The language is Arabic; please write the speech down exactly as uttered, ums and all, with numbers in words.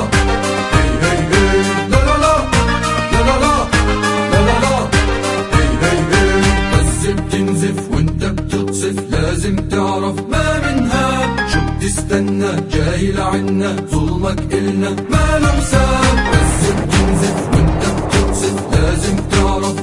هي هي هي لا لا لا لا لا لا لا لا لا هي هي هي بس بتنزف وانت بتقصف لازم تعرف ما منها شو بتستنى جاي لعنا ظلمك إلنا ما له حساب بس بتنزف وانت بتقصف لازم تعرف